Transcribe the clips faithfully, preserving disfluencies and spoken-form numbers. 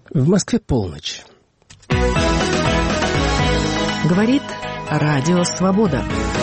В Москве полночь. Говорит Радио Свобода.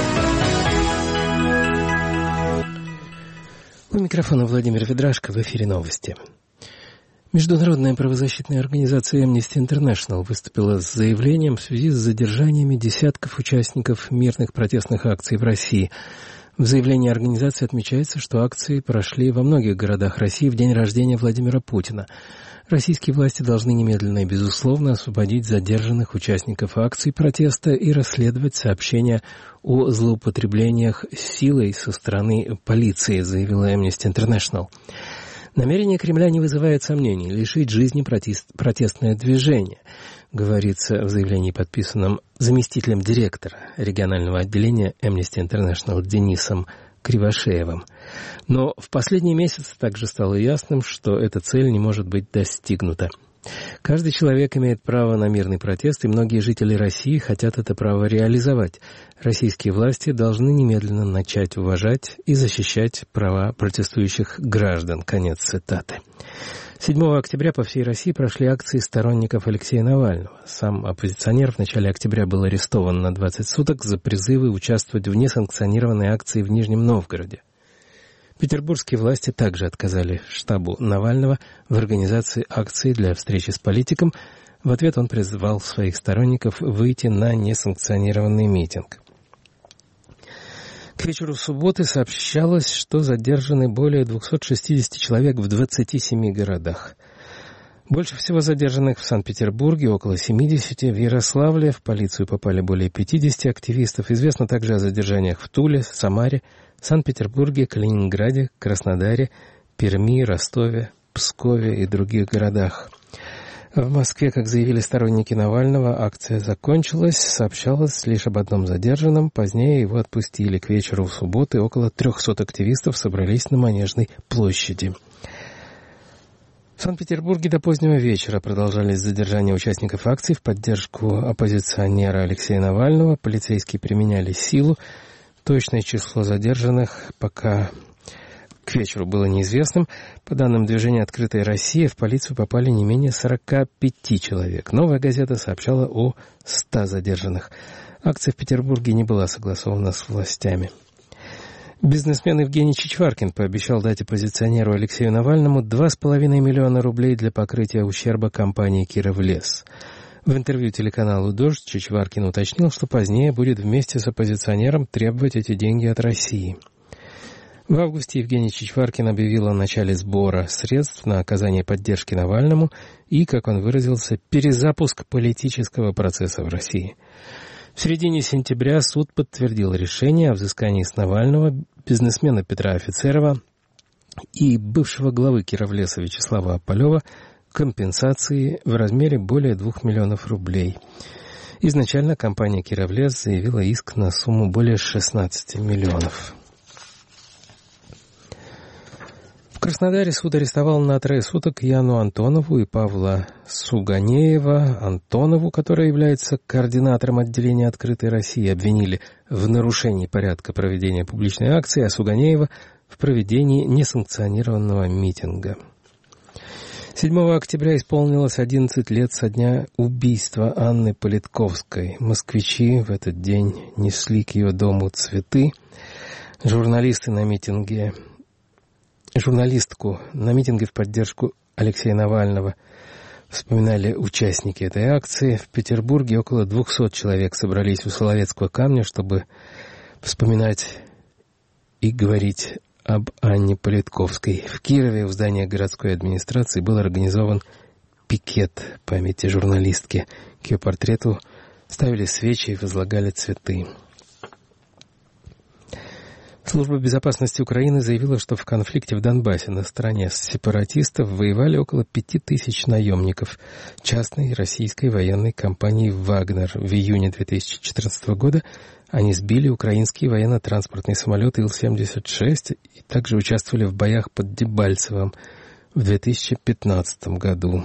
У микрофона Владимир Ведрашко, в эфире новости. Международная правозащитная организация Amnesty International выступила с заявлением в связи с задержаниями десятков участников мирных протестных акций в России. В заявлении организации отмечается, что акции прошли во многих городах России в день рождения Владимира Путина. Российские власти должны немедленно и безусловно освободить задержанных участников акций протеста и расследовать сообщения о злоупотреблениях силой со стороны полиции, заявила Amnesty International. Намерение Кремля не вызывает сомнений лишить жизни протест, протестное движение, говорится в заявлении, подписанном заместителем директора регионального отделения Amnesty International Денисом Кривошеевым. Но в последние месяцы также стало ясным, что эта цель не может быть достигнута. Каждый человек имеет право на мирный протест, и многие жители России хотят это право реализовать. Российские власти должны немедленно начать уважать и защищать права протестующих граждан. Конец цитаты. седьмого октября по всей России прошли акции сторонников Алексея Навального. Сам оппозиционер в начале октября был арестован на двадцать суток за призывы участвовать в несанкционированной акции в Нижнем Новгороде. Петербургские власти также отказали штабу Навального в организации акции для встречи с политиком. В ответ он призвал своих сторонников выйти на несанкционированный митинг. К вечеру субботы сообщалось, что задержаны более двухсот шестидесяти человек в двадцати семи городах. Больше всего задержанных в Санкт-Петербурге, около семидесяти, в Ярославле в полицию попали более пятидесяти активистов. Известно также о задержаниях в Туле, Самаре, Санкт-Петербурге, Калининграде, Краснодаре, Перми, Ростове, Пскове и других городах. В Москве, как заявили сторонники Навального, акция закончилась. Сообщалось лишь об одном задержанном. Позднее его отпустили. К вечеру в субботу около трехсот активистов собрались на Манежной площади. В Санкт-Петербурге до позднего вечера продолжались задержания участников акций в поддержку оппозиционера Алексея Навального. Полицейские применяли силу. Точное число задержанных пока к вечеру было неизвестным. По данным движения «Открытая Россия», в полицию попали не менее сорока пяти человек. «Новая газета» сообщала о ста задержанных. Акция в Петербурге не была согласована с властями. Бизнесмен Евгений Чичваркин пообещал дать оппозиционеру Алексею Навальному два с половиной миллиона рублей для покрытия ущерба компании «Кировлес». В интервью телеканалу «Дождь» Чичваркин уточнил, что позднее будет вместе с оппозиционером требовать эти деньги от России. В августе Евгений Чичваркин объявил о начале сбора средств на оказание поддержки Навальному и, как он выразился, перезапуск политического процесса в России. В середине сентября суд подтвердил решение о взыскании с Навального бизнесмена Петра Офицерова и бывшего главы Кировлеса Вячеслава Опалева компенсации в размере более двух миллионов рублей. Изначально компания «Кировлес» заявила иск на сумму более шестнадцати миллионов. В Краснодаре суд арестовал на трое суток Яну Антонову и Павла Суганеева. Антонову, которая является координатором отделения «Открытой России», обвинили в нарушении порядка проведения публичной акции, а Суганеева в проведении несанкционированного митинга. седьмого октября исполнилось одиннадцать лет со дня убийства Анны Политковской. Москвичи в этот день несли к ее дому цветы. Журналисты на митинге, журналистку на митинге в поддержку Алексея Навального вспоминали участники этой акции. В Петербурге около двухсот человек собрались у Соловецкого камня, чтобы вспоминать и говорить об Анне Политковской. В Кирове в здании городской администрации был организован пикет памяти журналистки. К ее портрету ставили свечи и возлагали цветы. Служба безопасности Украины заявила, что в конфликте в Донбассе на стороне сепаратистов воевали около пяти тысяч наемников частной российской военной компании «Вагнер». В июне две тысячи четырнадцатого года они сбили украинский военно-транспортный самолет Ил семьдесят шесть и также участвовали в боях под Дебальцевым в две тысячи пятнадцатом году.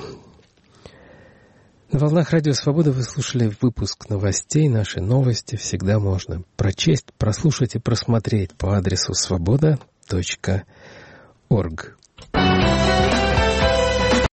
На волнах Радио Свобода вы слушали выпуск новостей. Наши новости всегда можно прочесть, прослушать и просмотреть по адресу свобода точка орг.